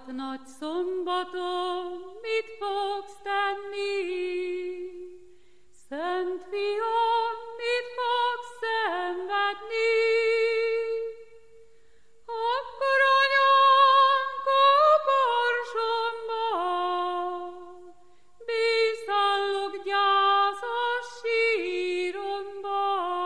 Hát nagy szombaton mit fogsz tenni? Szent Fiam, mit fogsz szenvedni? Akkor anyám koporsomba, bíztallok gyászos síromba.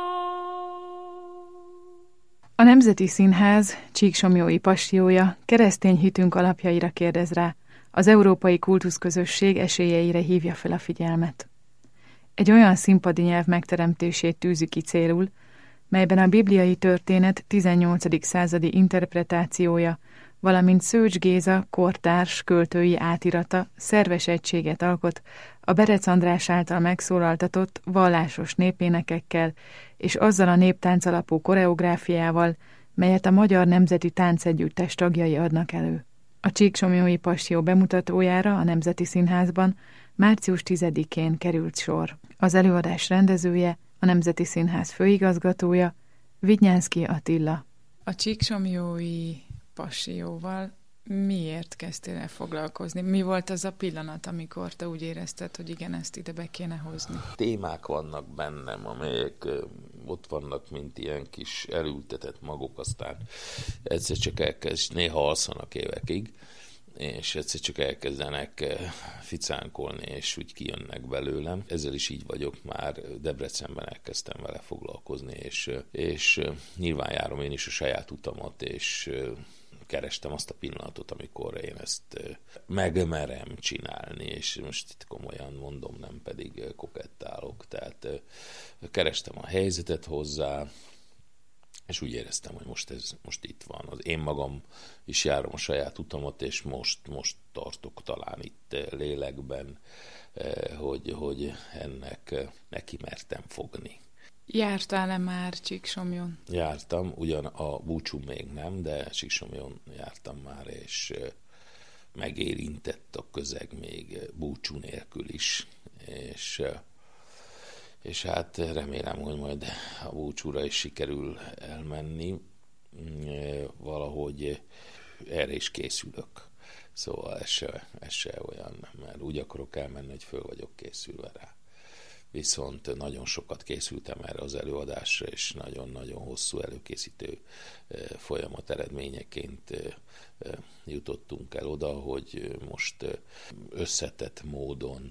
A Nemzeti Színház Csíksomlyói Passiója keresztény hitünk alapjaira kérdez rá, az európai kultuszközösség esélyeire hívja fel a figyelmet. Egy olyan színpadi nyelv megteremtését tűzi ki célul, melyben a bibliai történet 18. századi interpretációja, valamint Szőcs Géza kortárs költői átirata szerves egységet alkot a Berec András által megszólaltatott vallásos népénekekkel és azzal a néptánc alapú koreográfiával, melyet a Magyar Nemzeti Táncegyüttes tagjai adnak elő. A Csíksomlyói Passió bemutatójára a Nemzeti Színházban március 10-én került sor. Az előadás rendezője, a Nemzeti Színház főigazgatója, Vidnyánszky Attila. A Csíksomlyói Passióval miért kezdtél el foglalkozni? Mi volt az a pillanat, amikor te úgy érezted, hogy igen, ezt ide be kéne hozni? Témák vannak bennem, amelyek ott vannak, mint ilyen kis elültetett magok, aztán egyszer csak elkezd, néha alszanak évekig, és egyszer csak elkezdenek ficánkolni, és úgy kijönnek belőlem. Ezzel is így vagyok, már Debrecenben elkezdtem vele foglalkozni, és nyilván járom én is a saját utamat, és kerestem azt a pillanatot, amikor én ezt megmerem csinálni, és most itt komolyan mondom, nem pedig kokettálok. Tehát kerestem a helyzetet hozzá, és úgy éreztem, hogy most itt van. Én magam is járom a saját utamat, és most tartok talán itt lélekben, hogy ennek neki mertem fogni. Jártál-e már Csíksomlyon? Jártam, ugyan a búcsú még nem, de Csíksomlyon jártam már, és megérintett a közeg még búcsú nélkül is, és hát remélem, hogy majd a búcsúra is sikerül elmenni, valahogy erre is készülök. Szóval ez se olyan, mert úgy akarok elmenni, hogy föl vagyok készülve rá. Viszont nagyon sokat készültem erre az előadásra, és nagyon-nagyon hosszú előkészítő folyamat eredményeként jutottunk el oda, hogy most összetett módon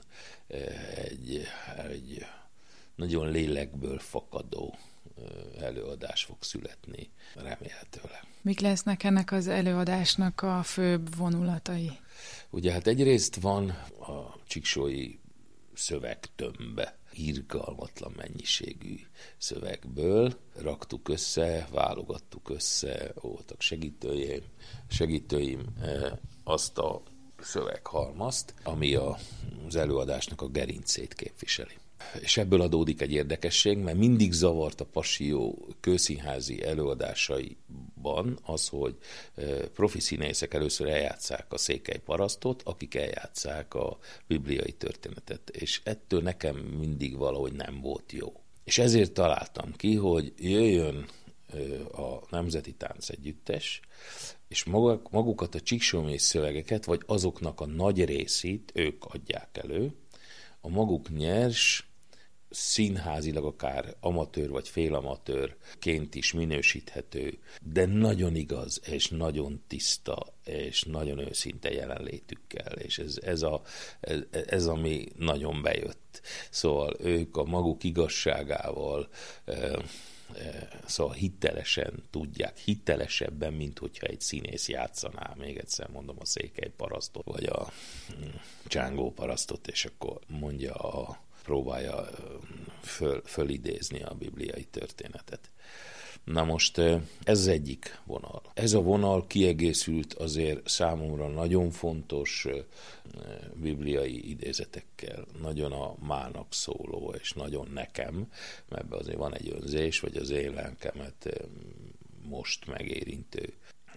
egy nagyon lélekből fakadó előadás fog születni, remélhetőleg. Mik lesznek ennek az előadásnak a főbb vonulatai? Ugye hát egyrészt van a csíksói szövegtömbbe, irgalmatlan mennyiségű szövegből raktuk össze, válogattuk össze, voltak segítőim azt a szöveghalmazt, ami az előadásnak a gerincét képviseli. És ebből adódik egy érdekesség, mert mindig zavart a Passió kőszínházi előadásaiban az, hogy profi színészek először eljátsszák a székely parasztot, akik eljátsszák a bibliai történetet, és ettől nekem mindig valahogy nem volt jó. És ezért találtam ki, hogy jöjjön a Nemzeti Táncegyüttes, és magukat a csíksomlyói szövegeket, vagy azoknak a nagy részét ők adják elő, a maguk nyers, színházilag akár amatőr vagy félamatőrként is minősíthető, de nagyon igaz, és nagyon tiszta, és nagyon őszinte jelenlétükkel, és ez ami nagyon bejött. Szóval ők a maguk igazságával, szóval hitelesen tudják, hitelesebben, mint hogyha egy színész játszaná, még egyszer mondom, a székely parasztot, vagy a csángó parasztot, és akkor próbálja fölidézni a bibliai történetet. Na most ez az egyik vonal. Ez a vonal kiegészült azért számomra nagyon fontos bibliai idézetekkel, nagyon a mának szóló, és nagyon nekem, mert ebben azért van egy önzés, vagy az én lelkemet most megérintő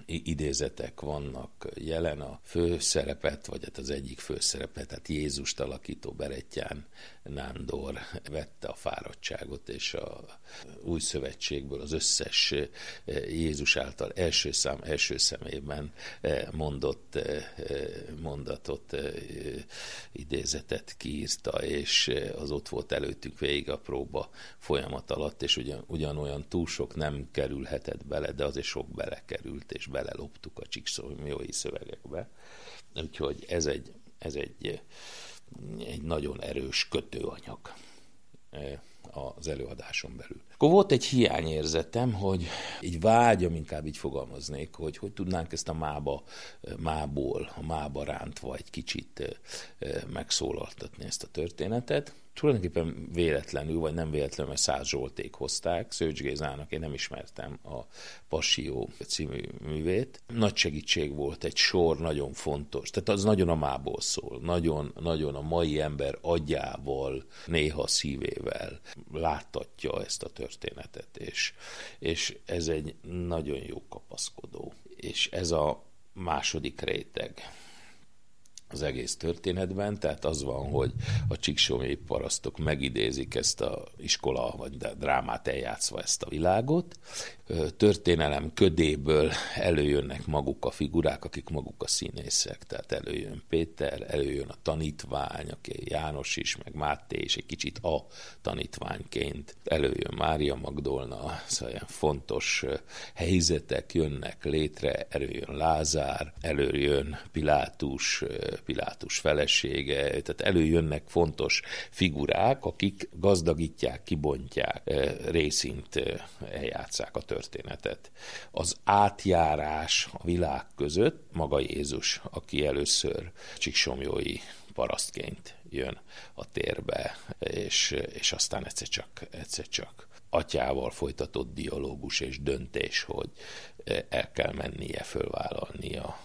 idézetek vannak jelen. A főszerepet, vagy hát az egyik főszerepet, tehát Jézust alakító Berettyán Nándor vette a fáradtságot, és a Új Szövetségből az összes Jézus által első szemében mondott mondatot, idézetet kiírta, és az ott volt előttünk végig a próba folyamat alatt, és ugyanolyan túl sok nem kerülhetett bele, de azért sok belekerült, és beleloptuk a csíkszomjói szövegekbe. Úgyhogy ez egy nagyon erős kötőanyag az előadáson belül. Akkor volt egy hiányérzetem, hogy egy vágyam, inkább így fogalmaznék, hogy tudnánk ezt a mából, a mába rántva egy kicsit megszólaltatni ezt a történetet. Tulajdonképpen véletlenül, vagy nem véletlenül, mert Szász Zsolték hozták, Szőcs Gézának én nem ismertem a Passió című művét. Nagy segítség volt, egy sor nagyon fontos, tehát az nagyon a mából szól, nagyon a mai ember agyával, néha szívével láttatja ezt a történetet, és ez egy nagyon jó kapaszkodó. És ez a második réteg az egész történetben, tehát az van, hogy a csíksomlyói parasztok megidézik ezt a iskola, vagy drámát eljátszva ezt a világot. Történelem ködéből előjönnek maguk a figurák, akik maguk a színészek, tehát előjön Péter, előjön a tanítvány, aki János is, meg Máté is egy kicsit a tanítványként, előjön Mária Magdolna, szóval ilyen fontos helyzetek jönnek létre, előjön Lázár, előjön Pilátus felesége, tehát előjönnek fontos figurák, akik gazdagítják, kibontják, részint eljátszák a történetet. Az átjárás a világ között maga Jézus, aki először csíksomlyói parasztként jön a térbe, és aztán egyszer csak atyával folytatott dialógus és döntés, hogy el kell mennie, fölvállalnia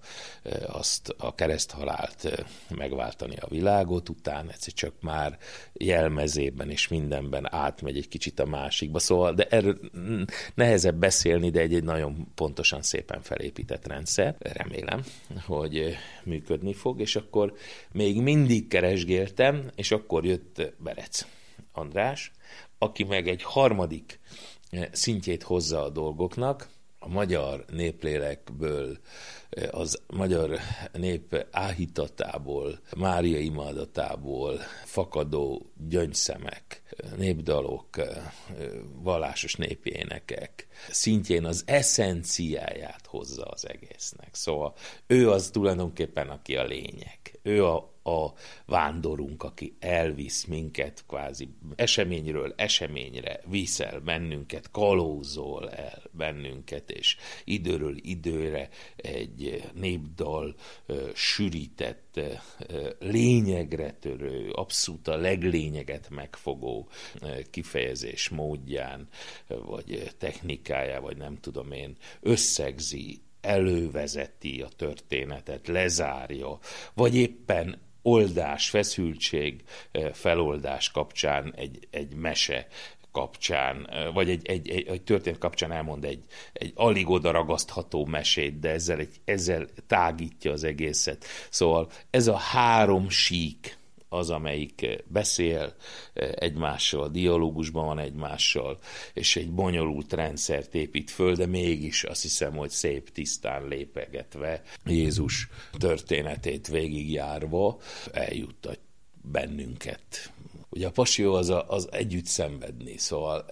azt a kereszthalált, megváltani a világot, után egyszer csak már jelmezében és mindenben átmegy egy kicsit a másikba. Szóval, de erről nehezebb beszélni, de egy nagyon pontosan szépen felépített rendszer. Remélem, hogy működni fog, és akkor még mindig keresgéltem, és akkor jött Berec András, aki meg egy harmadik szintjét hozza a dolgoknak, a magyar néplélekből, az magyar nép áhítatából, Mária imádatából fakadó gyöngyszemek, népdalok, vallásos népénekek szintjén az eszenciáját hozza az egésznek. Szóval ő az tulajdonképpen, aki a lényeg. Ő a vándorunk, aki elvisz minket kvázi eseményről eseményre, visz el bennünket, kalózol el bennünket, és időről időre egy népdal sűrített, lényegre törő, abszolút a leglényeget megfogó kifejezés módján, vagy technikájá, vagy nem tudom én, összegzi, elővezeti a történetet, lezárja, vagy éppen oldás, feszültség, feloldás kapcsán egy mese kapcsán, vagy egy történet kapcsán elmond egy alig oda ragasztható mesét, de ezzel tágítja az egészet. Szóval ez a három sík az, amelyik beszél egymással, dialógusban van egymással, és egy bonyolult rendszert épít föl, de mégis azt hiszem, hogy szép tisztán lépegetve, Jézus történetét végigjárva eljuttat bennünket. Ugye a passió az együtt szenvedni, szóval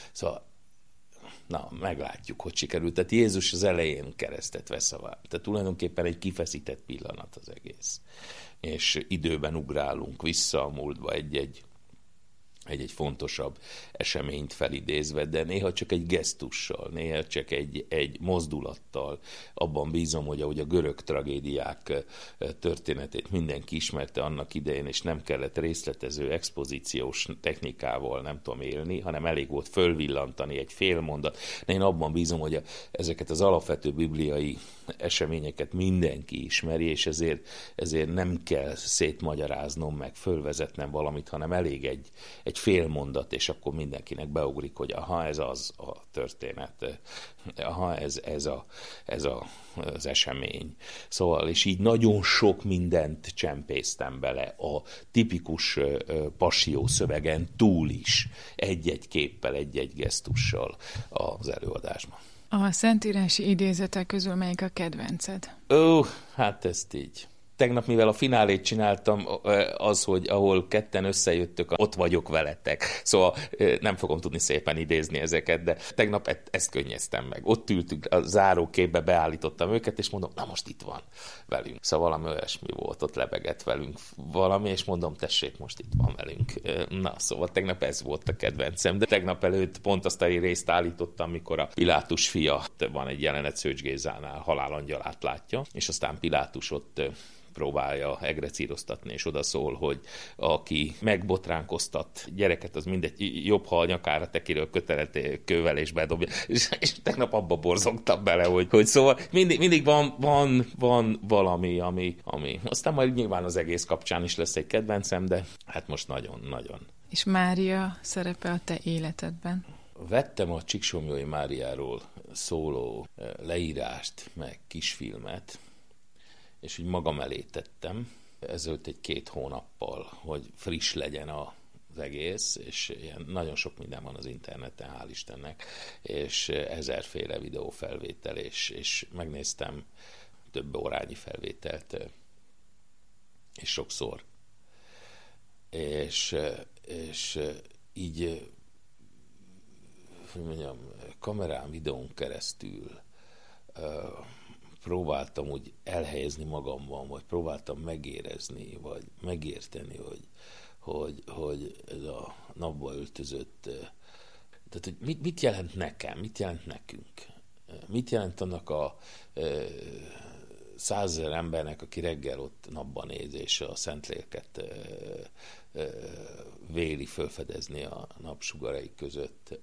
na, meglátjuk, hogy sikerült. Tehát Jézus az elején keresztet vesz a váll. Tehát tulajdonképpen egy kifeszített pillanat az egész. És időben ugrálunk vissza a múltba egy fontosabb eseményt felidézve, de néha csak egy gesztussal, néha csak egy mozdulattal. Abban bízom, hogy ahogy a görög tragédiák történetét mindenki ismerte annak idején, és nem kellett részletező expozíciós technikával, nem tudom élni, hanem elég volt fölvillantani egy fél mondat. De én abban bízom, hogy ezeket az alapvető bibliai eseményeket mindenki ismeri, és ezért nem kell szétmagyaráznom, meg fölvezetnem valamit, hanem elég egy fél mondat, és akkor mindenkinek beugrik, hogy aha, ez az a történet, aha, ez az esemény. Szóval, és így nagyon sok mindent csempésztem bele a tipikus passió szövegen túl is, egy-egy képpel, egy-egy gesztussal az előadásban. A szentírási idézetek közül melyik a kedvenced? Hát ezt így. Tegnap, mivel a finálét csináltam, az, hogy ahol ketten összejöttök, ott vagyok veletek. Szóval nem fogom tudni szépen idézni ezeket, de tegnap ezt könnyeztem meg. Ott ültünk, a záróképbe beállítottam őket, és mondom, na most itt van velünk. Szóval valami olyasmi volt, ott lebegett velünk valami, és mondom, tessék, most itt van velünk. Na, szóval tegnap ez volt a kedvencem, de tegnap előtt pont azt a részt állítottam, amikor a Pilátus fia, van egy jelenet Szőcs Gézánál, halálangyalát látja, és aztán Pilátus ott próbálja egrecíroztatni, és oda szól, hogy aki megbotránkoztat gyereket, az mindegy, jobb, ha a nyakára tekiről kötelet kővel és bedobja. És tegnap abba borzongtam bele, hogy szóval mindig van valami, ami aztán majd nyilván az egész kapcsán is lesz egy kedvencem, de hát most nagyon-nagyon. És Mária szerepe a te életedben? Vettem a Csíksomlyói Máriáról szóló leírást, meg kisfilmet, és úgy magam elé tettem, ezelőtt 2 hónappal, hogy friss legyen az egész, és ilyen nagyon sok minden van az interneten, hál' Istennek, és 1000-féle videófelvétel, és megnéztem több órányi felvételt, és sokszor. És így, hogy mondjam, kamerán, videón keresztül próbáltam úgy elhelyezni magamban, vagy próbáltam megérezni, vagy megérteni, hogy ez a napba öltözött, tehát hogy mit jelent nekem, mit jelent nekünk, mit jelent annak a 100 000 embernek, aki reggel ott napban néz, és a Szentlélket véli felfedezni a napsugarai között,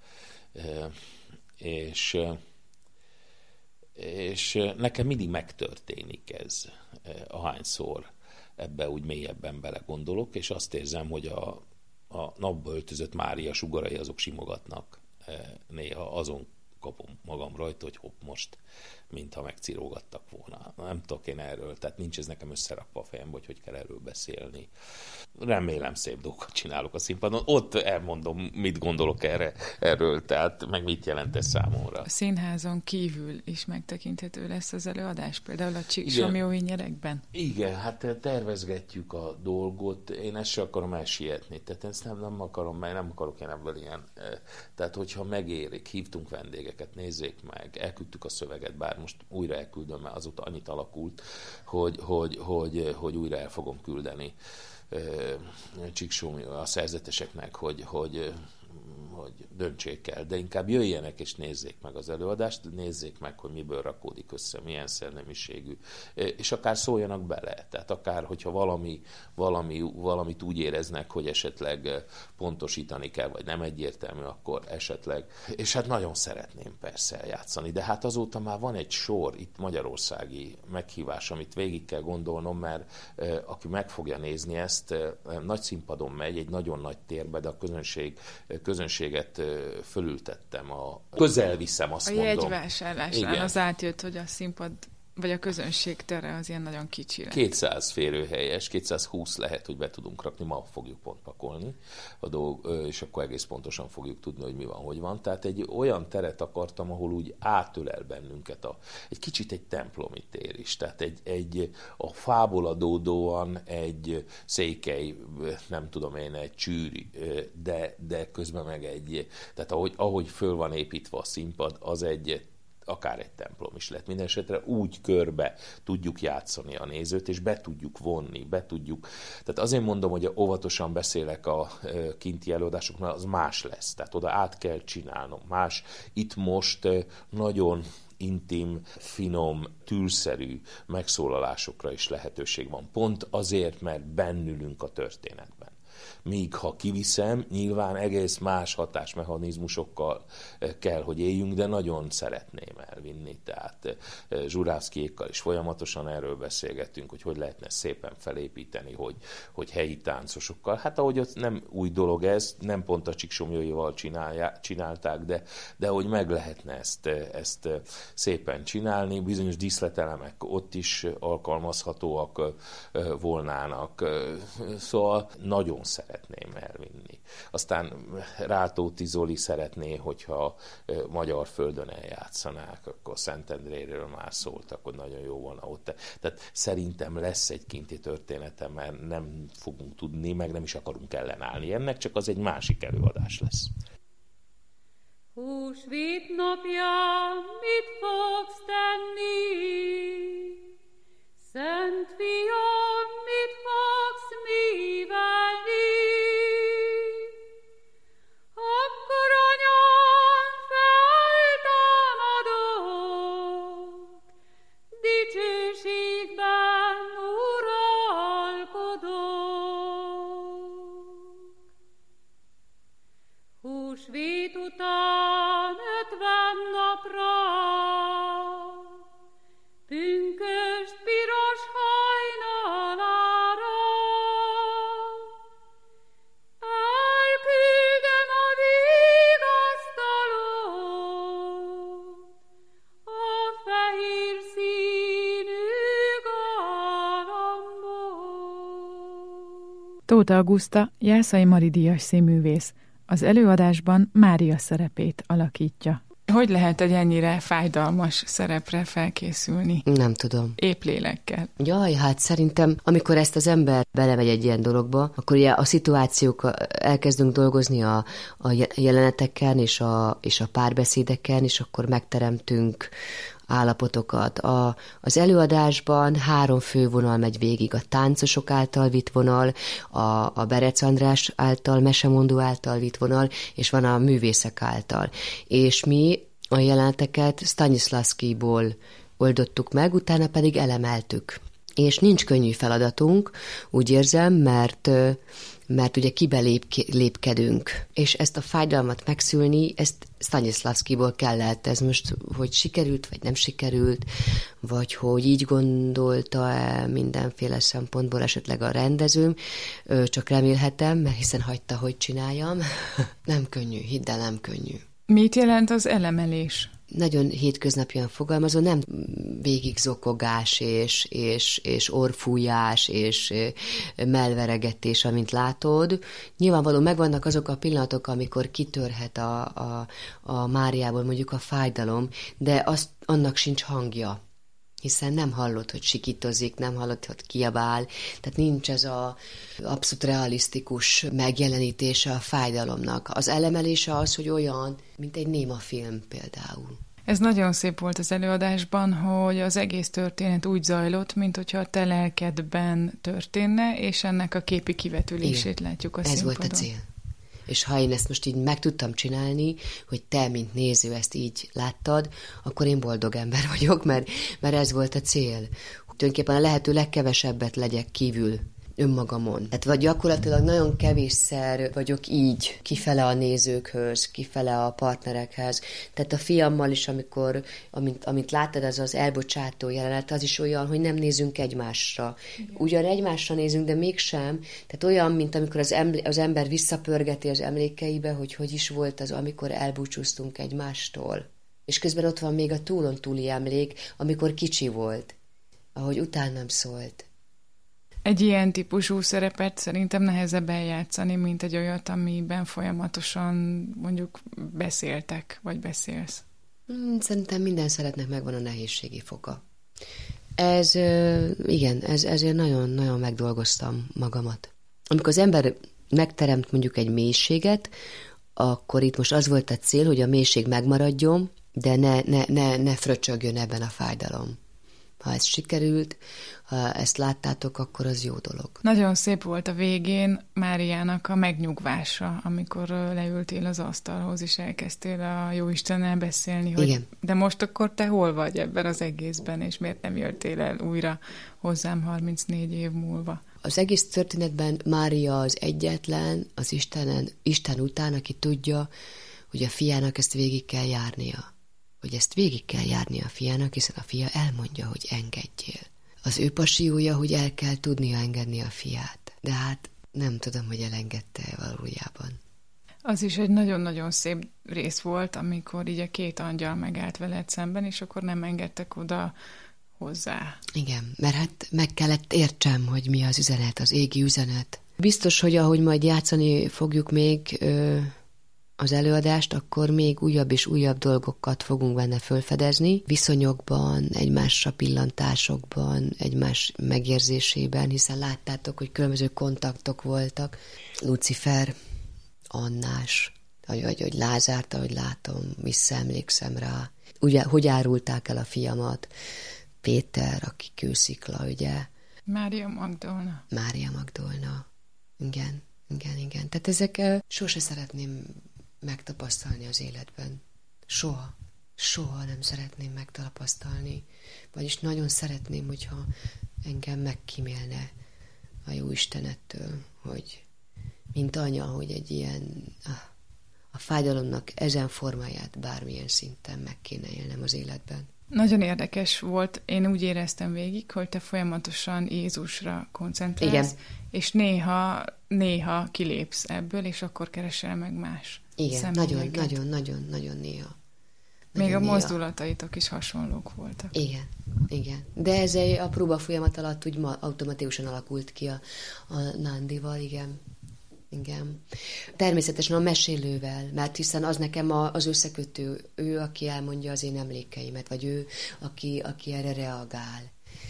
és nekem mindig megtörténik ez, ahányszor ebbe úgy mélyebben belegondolok, és azt érzem, hogy a napba öltözött Mária sugarai azok simogatnak. Néha azon kapom magam rajta, hogy hopp, most mintha megcirógattak volna. Nem tudok én erről, tehát nincs ez nekem összerakva a fejembe, hogy kell erről beszélni. Remélem szép dolgokat csinálok a színpadon. Ott elmondom, mit gondolok erről, tehát meg mit jelent ez számomra. A színházon kívül is megtekinthető lesz az előadás, például a Csíksomlyói nyerekben? Igen, hát tervezgetjük a dolgot. Én ezt sem akarom elsietni, tehát ezt nem akarom, mert nem akarok én ebből ilyen. Tehát, hogyha megérik, hívtunk vendégeket, nézzék meg, elküldtük a szöveget, bár most újra elküldöm, mert azóta annyit alakult, hogy újra el fogom küldeni Csíksomlyói a szerzeteseknek, hogy döntsék el, de inkább jöjjenek és nézzék meg az előadást, nézzék meg, hogy miből rakódik össze, milyen szellemiségű, és akár szóljanak bele, tehát akár, hogyha valamit úgy éreznek, hogy esetleg pontosítani kell, vagy nem egyértelmű, akkor esetleg, és hát nagyon szeretném persze eljátszani, de hát azóta már van egy sor itt magyarországi meghívás, amit végig kell gondolnom, mert aki meg fogja nézni ezt, nagy színpadon megy, egy nagyon nagy térbe, de a közönséget fölültettem, közel viszem, azt mondom. A jegyvásárlásnál az átjött, hogy a színpad vagy a közönség tere az ilyen nagyon kicsi lett. 200 férőhelyes, 220 lehet, hogy be tudunk rakni, ma fogjuk pont pakolni, és akkor egész pontosan fogjuk tudni, hogy mi van, hogy van. Tehát egy olyan teret akartam, ahol úgy átölel bennünket egy kicsit egy templomi tér is. Tehát a fából adódóan egy székely, nem tudom én, egy csűri, de közben meg tehát ahogy föl van építve a színpad, az akár egy templom is lett. Mindenesetre úgy körbe tudjuk játszani a nézőt, és be tudjuk vonni, Tehát azért mondom, hogy óvatosan beszélek a kinti előadásoknál, az más lesz. Tehát oda át kell csinálnom. Más. Itt most nagyon intim, finom, tűrszerű megszólalásokra is lehetőség van. Pont azért, mert bennülünk a történetben. Míg ha kiviszem, nyilván egész más hatásmechanizmusokkal kell, hogy éljünk, de nagyon szeretném elvinni. Tehát Zsurávszkijékkal is folyamatosan erről beszélgettünk, hogy lehetne szépen felépíteni, hogy helyi táncosokkal. Hát ahogy ott nem új dolog ez, nem pont a Csíksomlyóival csinálták, de hogy meg lehetne ezt szépen csinálni. Bizonyos díszletelemek ott is alkalmazhatóak volnának. Szóval nagyon szeretném elvinni. Aztán Rátóti Zoli szeretné, hogyha magyar földön eljátszanák, akkor Szentendréről már szólt, akkor nagyon jó volna ott. Tehát szerintem lesz egy kinti története, mert nem fogunk tudni, meg nem is akarunk ellenállni ennek, csak az egy másik előadás lesz. Húsvét napján mit fogsz tenni? Szent Fiam, mit fogsz művelni? Akkor anyám feltámadok, dicsőségben uralkodok. Húsvét után 50 napra pünkösd piros hajnalára elküldöm a vigasztalót, a fehér színű galambot. Tóth Auguszta Jászai Mari díjas színművész. Az előadásban Mária szerepét alakítja. Hogy lehet egy ennyire fájdalmas szerepre felkészülni? Nem tudom. Épp lélekkel. Jaj, hát szerintem, amikor ezt az ember belemegy egy ilyen dologba, akkor ugye a szituációk, elkezdünk dolgozni a jeleneteken és a párbeszédeken, és akkor megteremtünk állapotokat. Az előadásban 3 fővonal megy végig, a táncosok által vitt vonal, a Berec András által, mesemondó által vitt vonal, és van a művészek által. És mi a jeleneteket Stanislavskiból oldottuk meg, utána pedig elemeltük. És nincs könnyű feladatunk, úgy érzem, mert ugye kibelépkedünk. És ezt a fájdalmat megszülni, ezt Stanislavskiból kellett. Ez most, hogy sikerült, vagy nem sikerült, vagy hogy így gondolta mindenféle szempontból esetleg a rendezőm, csak remélhetem, mert hiszen hagyta, hogy csináljam. Nem könnyű, hidd el, nem könnyű. Mit jelent az elemelés? Nagyon hétköznapian fogalmazó, nem végig zokogás és orrfújás és mellveregetés, amint látod. Nyilvánvalóan megvannak azok a pillanatok, amikor kitörhet a Máriából mondjuk a fájdalom, de annak sincs hangja, hiszen nem hallod, hogy sikítozik, nem hallod, hogy kiabál, tehát nincs ez az abszolút realisztikus megjelenítése a fájdalomnak. Az elemelése az, hogy olyan, mint egy néma film például. Ez nagyon szép volt az előadásban, hogy az egész történet úgy zajlott, mint hogyha a te lelkedben történne, és ennek a képi kivetülését látjuk a színpadon. Ez volt a cél. És ha én ezt most így meg tudtam csinálni, hogy te, mint néző, ezt így láttad, akkor én boldog ember vagyok, mert ez volt a cél. Tulajdonképpen a lehető legkevesebbet legyek kívül önmagamon. Tehát vagy gyakorlatilag nagyon kevésszer vagyok így kifele a nézőkhöz, kifele a partnerekhez. Tehát a fiammal is, amint láttad, az elbocsátó jelenet, az is olyan, hogy nem nézünk egymásra. Ugyan egymásra nézünk, de mégsem. Tehát olyan, mint amikor az ember visszapörgeti az emlékeibe, hogy is volt az, amikor elbúcsúztunk egymástól. És közben ott van még a túlon-túli emlék, amikor kicsi volt, ahogy utánam szólt. Egy ilyen típusú szerepet szerintem nehezebb eljátszani, mint egy olyat, amiben folyamatosan mondjuk beszéltek, vagy beszélsz. Szerintem minden szeretnek megvan a nehézségi foka. Ezért nagyon-nagyon megdolgoztam magamat. Amikor az ember megteremt mondjuk egy mélységet, akkor itt most az volt a cél, hogy a mélység megmaradjon, de ne fröcsögjön ebben a fájdalom. Ha ez sikerült, ha ezt láttátok, akkor az jó dolog. Nagyon szép volt a végén Máriának a megnyugvása, amikor leültél az asztalhoz, és elkezdtél a Jóistennel beszélni, hogy igen. De most akkor te hol vagy ebben az egészben, és miért nem jöttél el újra hozzám 34 év múlva? Az egész történetben Mária az egyetlen, az Isten után, aki tudja, hogy a fiának ezt végig kell járnia. Hogy ezt végig kell járnia a fiának, hiszen a fia elmondja, hogy engedjél. Az ő passiója, hogy el kell tudnia engedni a fiát. De hát nem tudom, hogy elengedte valójában. Az is egy nagyon-nagyon szép rész volt, amikor így a két angyal megállt veled szemben, és akkor nem engedtek oda hozzá. Igen, mert hát meg kellett értsem, hogy mi az üzenet, az égi üzenet. Biztos, hogy ahogy majd játszani fogjuk még az előadást, akkor még újabb és újabb dolgokat fogunk benne felfedezni. Viszonyokban, egymásra pillantásokban, egymás megérzésében, hiszen láttátok, hogy különböző kontaktok voltak. Lucifer, Annás, hogy Lázárt, ahogy látom, visszaemlékszem rá. Ugye, hogy árulták el a fiamat? Péter, aki kőszikla, ugye? Mária Magdolna. Mária Magdolna. Igen. Tehát ezek sose szeretném megtapasztalni az életben. Soha nem szeretném megtapasztalni. Vagyis nagyon szeretném, hogyha engem megkímélne a jó Istenettől, hogy mint anya, hogy egy ilyen a fájdalomnak ezen formáját bármilyen szinten meg kéne élnem az életben. Nagyon érdekes volt, én úgy éreztem végig, hogy te folyamatosan Jézusra koncentrálsz, igen. És néha kilépsz ebből, és akkor keresel meg más személyeket. Igen, nagyon néha. Még a mozdulataitok is hasonlók voltak. Igen. De ez a próba folyamat alatt úgy automatikusan alakult ki a Nándival, igen. Természetesen a mesélővel, mert hiszen az nekem az összekötő, ő, aki elmondja az én emlékeimet, vagy ő, aki erre reagál.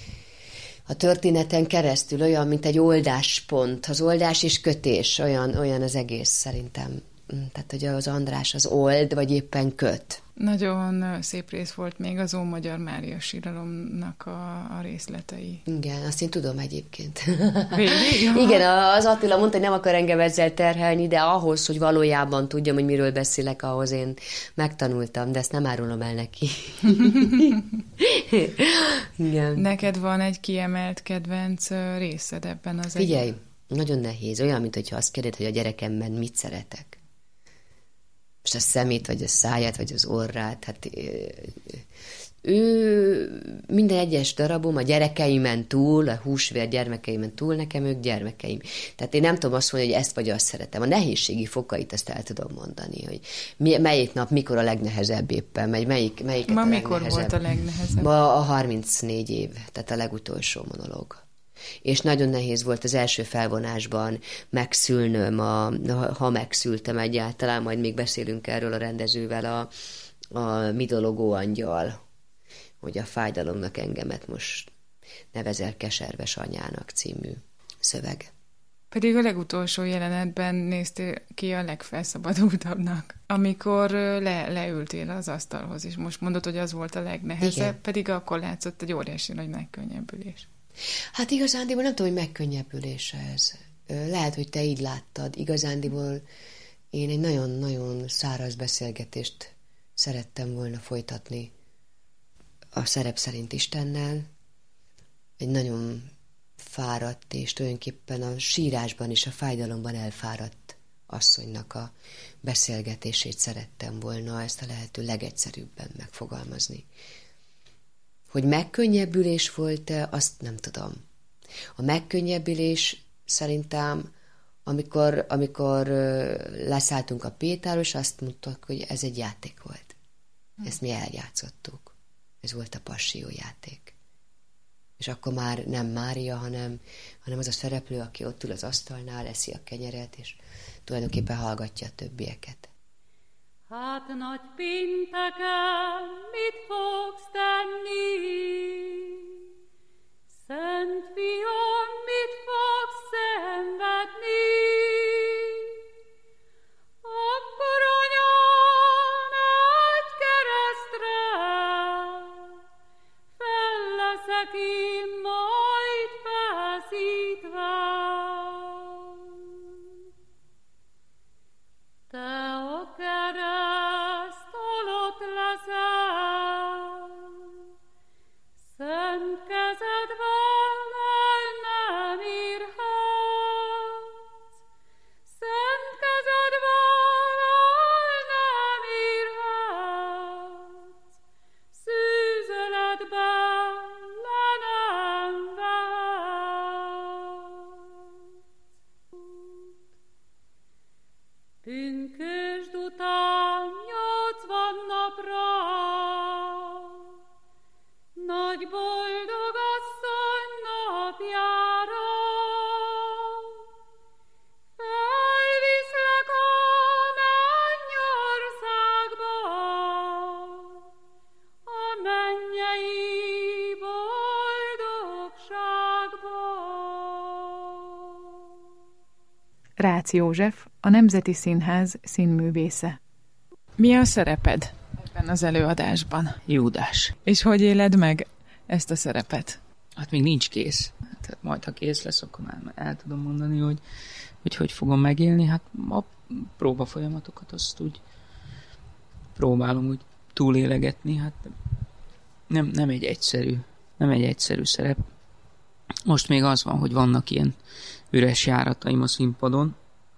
A történeten keresztül olyan, mint egy oldáspont, az oldás és kötés, olyan az egész szerintem. Tehát, hogy az András az old, vagy éppen köt. Nagyon szép rész volt még az Ómagyar Mária síralomnak a részletei. Igen, azt én tudom egyébként. Végig? Igen, az Attila mondta, hogy nem akar engem ezzel terhelni, de ahhoz, hogy valójában tudjam, hogy miről beszélek, ahhoz én megtanultam, de ezt nem árulom el neki. Igen. Neked van egy kiemelt kedvenc részed ebben az Figyelj, nagyon nehéz. Olyan, mintha azt kérded, hogy a gyerekemben mit szeretek. Most a szemét, vagy a száját, vagy az orrát, hát ő minden egyes darabom a gyerekeimen túl, a húsvér gyermekeimen túl, nekem ők gyermekeim. Tehát én nem tudom azt mondani, hogy ezt vagy azt szeretem. A nehézségi fokait ezt el tudom mondani, hogy melyik nap, mikor a legnehezebb éppen, melyiket Ma a mikor volt a legnehezebb? Ma a 34 év, tehát a legutolsó monológ. És nagyon nehéz volt az első felvonásban megszülnöm, ha megszültem egyáltalán, majd még beszélünk erről a rendezővel, a midologó angyal, hogy a fájdalomnak engemet most nevezel keserves anyának című szöveg. Pedig a legutolsó jelenetben néztél ki a legfelszabadultabbnak, amikor leültél az asztalhoz, és most mondod, hogy az volt a legnehezebb, igen. Pedig akkor látszott egy óriási nagy megkönnyebbülés. Hát igazándiból nem tudom, hogy megkönnyebbülés ez. Lehet, hogy te így láttad. Igazándiból én egy nagyon-nagyon száraz beszélgetést szerettem volna folytatni a szerep szerint Istennel. Egy nagyon fáradt, és tulajdonképpen a sírásban és a fájdalomban elfáradt asszonynak a beszélgetését szerettem volna ezt a lehető legegyszerűbben megfogalmazni. Hogy megkönnyebbülés volt-e, azt nem tudom. A megkönnyebbülés szerintem, amikor leszálltunk a Péterről, és azt mondtak, hogy ez egy játék volt. Ezt mi eljátszottuk. Ez volt a passiójáték. És akkor már nem Mária, hanem az a szereplő, aki ott ül az asztalnál, eszi a kenyeret, és tulajdonképpen hallgatja a többieket. Hát nagy pénteken mit fogsz tenni? Szent Fiam, mit fogsz szenvedni? Akkor anyám egy keresztre fel leszek én majd feszítve. Te a kereszt alatt leszel, szent kezedvel el nem érhet. Rácz József, a Nemzeti Színház színművésze. Mi a szereped ebben az előadásban? Júdás. És hogy éled meg ezt a szerepet? Hát még nincs kész. Tehát majd, ha kész lesz, akkor már el tudom mondani, hogy fogom megélni. Hát a próba folyamatokat azt úgy próbálom úgy túlélegetni. Hát nem egy egyszerű szerep. Most még az van, hogy vannak ilyen üres járataim a színpadon,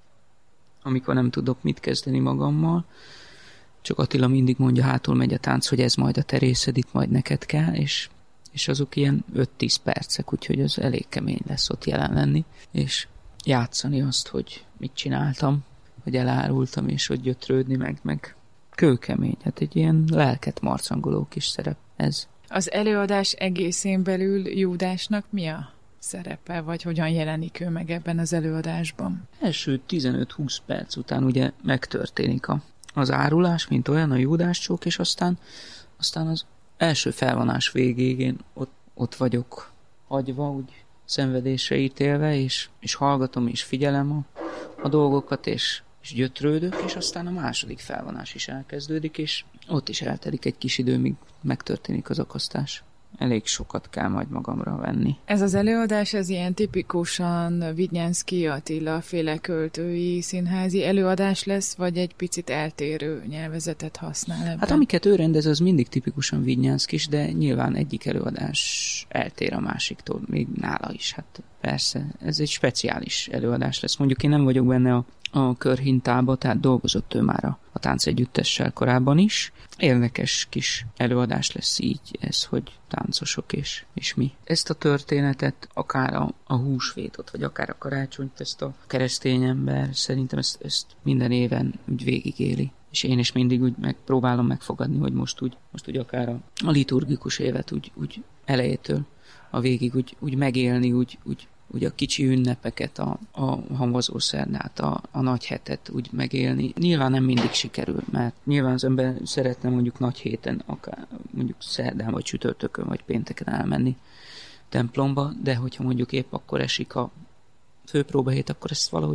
amikor nem tudok mit kezdeni magammal. Csak Attila mindig mondja, hátul megy a tánc, hogy ez majd a te részed, itt majd neked kell, és azok ilyen 5-10 percek, úgyhogy az elég kemény lesz ott jelen lenni, és játszani azt, hogy mit csináltam, hogy elárultam, és hogy gyötrődni, meg kőkemény. Hát egy ilyen lelket marcangoló kis szerep ez. Az előadás egészén belül Júdásnak mi a szerepe, vagy hogyan jelenik ő meg ebben az előadásban? Első 15-20 perc után ugye megtörténik az árulás, mint olyan, a Júdáscsók, és aztán az első felvonás végéig én ott vagyok hagyva, úgy szenvedésre ítélve, és hallgatom, és figyelem a dolgokat, és gyötrődök, és aztán a második felvonás is elkezdődik, és ott is eltelik egy kis idő, míg megtörténik az akasztás. Elég sokat kell majd magamra venni. Ez az előadás, ez ilyen tipikusan Vidnyánszky Attila féle költői színházi előadás lesz, vagy egy picit eltérő nyelvezetet használ ebben? Hát amiket ő rendez, az mindig tipikusan Vidnyánszkis, de nyilván egyik előadás eltér a másiktól, még nála is. Hát persze, ez egy speciális előadás lesz. Mondjuk én nem vagyok benne a körhintába, tehát dolgozott ő már a táncegyüttessel korábban is. Érdekes kis előadás lesz így ez, hogy táncosok és mi. Ezt a történetet, akár a húsvétot, vagy akár a karácsonyt, ezt a keresztény ember szerintem ezt minden éven úgy végigéli. És én is mindig úgy próbálom megfogadni, hogy most úgy akár a liturgikus évet úgy elejétől a végig úgy megélni, úgy a kicsi ünnepeket, a hamvazószerdát, a nagy hetet úgy megélni. Nyilván nem mindig sikerül, mert nyilván az ember szeretne mondjuk nagy héten, akár mondjuk szerdán, vagy csütörtökön, vagy pénteken elmenni templomba, de hogyha mondjuk épp akkor esik a főpróbahét, akkor ezt valahogy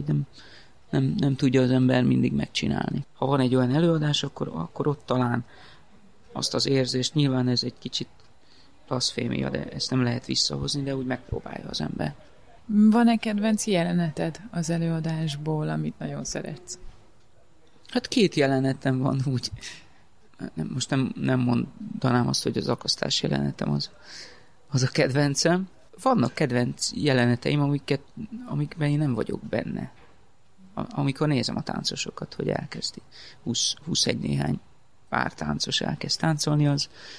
nem tudja az ember mindig megcsinálni. Ha van egy olyan előadás, akkor ott talán azt az érzést, nyilván ez egy kicsit blaszfémia, de ezt nem lehet visszahozni, de úgy megpróbálja az ember. Van-e kedvenc jeleneted az előadásból, amit nagyon szeretsz? Hát 2 jelenetem van úgy. Most nem mondanám azt, hogy az akasztás jelenetem az a kedvencem. Vannak kedvenc jeleneteim, amikben én nem vagyok benne. Amikor nézem a táncosokat, hogy elkezdi 21 néhány pár táncos elkezd táncolni,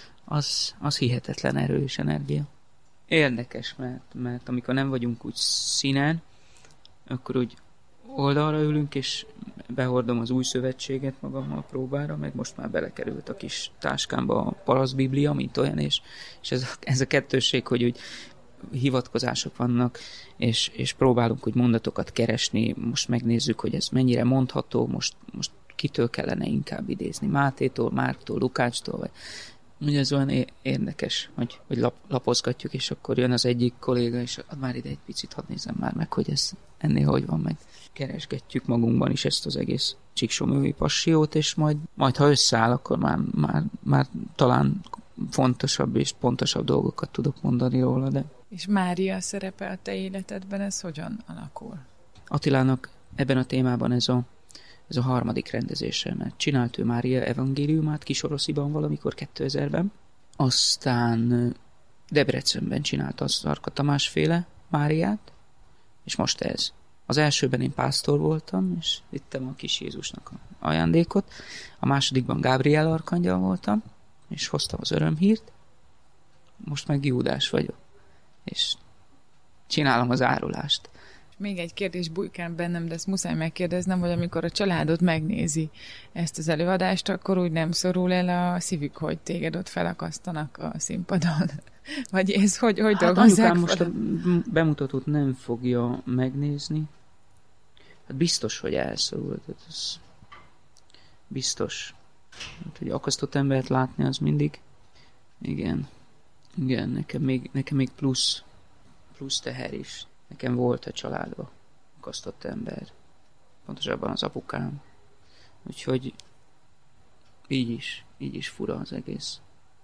az hihetetlen erős energia. Érdekes, mert amikor nem vagyunk úgy színen, akkor úgy oldalra ülünk, és behordom az új szövetséget magammal a próbára, meg most már belekerült a kis táskámba a parasztbiblia, mint olyan, és ez a kettősség, hogy úgy hivatkozások vannak, és próbálunk úgy mondatokat keresni, most megnézzük, hogy ez mennyire mondható, most kitől kellene inkább idézni, Mátétól, Márktól, Lukácstól, vagy ugye ez olyan érdekes, hogy lapozgatjuk, és akkor jön az egyik kolléga, és már ide egy picit, hadd nézem már meg, hogy ez ennél hogy van, meg keresgetjük magunkban is ezt az egész csíksomlyói passiót, és majd ha összeáll, akkor már talán fontosabb és pontosabb dolgokat tudok mondani róla, de... És Mária szerepe a te életedben, ez hogyan alakul? Attilának ebben a témában ez a harmadik rendezése, mert csinált ő Mária evangéliumát Kisorosziban valamikor 2000-ben, aztán Debrecenben csinált az Arka Tamás féle Máriát, és most ez. Az elsőben én pásztor voltam, és vittem a kis Jézusnak a ajándékot, a másodikban Gábriel arkangyal voltam, és hoztam az örömhírt, most meg Júdás vagyok, és csinálom az árulást. Még egy kérdés bujkán bennem, de ezt muszáj megkérdeznem, hogy amikor a családod megnézi ezt az előadást, akkor úgy nem szorul el a szívük, hogy téged ott felakasztanak a színpadon? Vagy ez hogy dolgozzák? Anyukám most a bemutatót nem fogja megnézni. Hát biztos, hogy elszorul. Ez biztos. Hát, hogy akasztott embert látni, az mindig. Igen, nekem még plusz teher is. Nekem volt a családban akasztott ember. pontosabban az apukám. Úgyhogy így is fura az egész.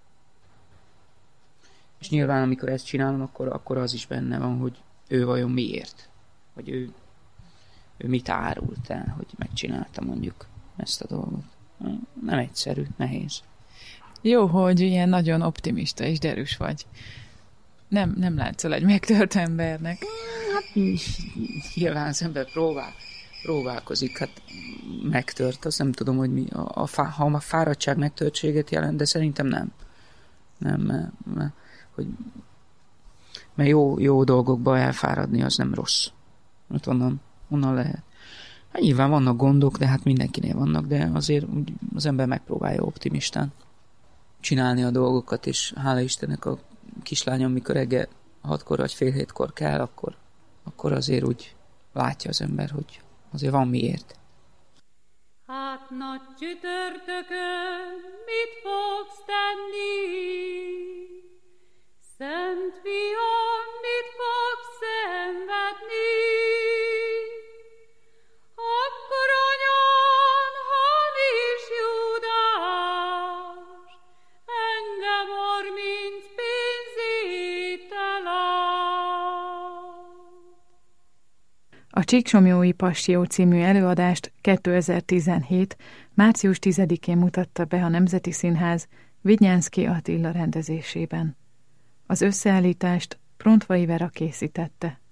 És nyilván, amikor ezt csinálom, akkor az is benne van, hogy ő vajon miért. Vagy ő mit árult el, hogy megcsinálta mondjuk ezt a dolgot. Nem egyszerű, nehéz. Jó, hogy ilyen nagyon optimista és derűs vagy. Nem látszol egy megtört embernek. Hát, nyilván az ember próbálkozik, hát megtört, azt nem tudom, hogy mi. Ha a fáradtság megtörtséget jelent, de szerintem nem. Nem, mert jó dolgokba elfáradni, az nem rossz. Hát onnan lehet. Hát nyilván vannak gondok, de hát mindenkinél vannak, de azért az ember megpróbálja optimistán csinálni a dolgokat, és hála Istennek a kislányom, mikor reggel 6-kor vagy fél 7-kor kell, akkor azért úgy látja az ember, hogy azért van miért. Hát nagy csütörtökön mit fogsz tenni? Szent fiam, mit fogsz szenvedni? Akkor anyám, hamis Júdás, engem 30 pénzét elad. A Csíksomlyói Passió című előadást 2017. március 10-én mutatta be a Nemzeti Színház Vidnyánszky Attila rendezésében. Az összeállítást Prontvai Vera készítette.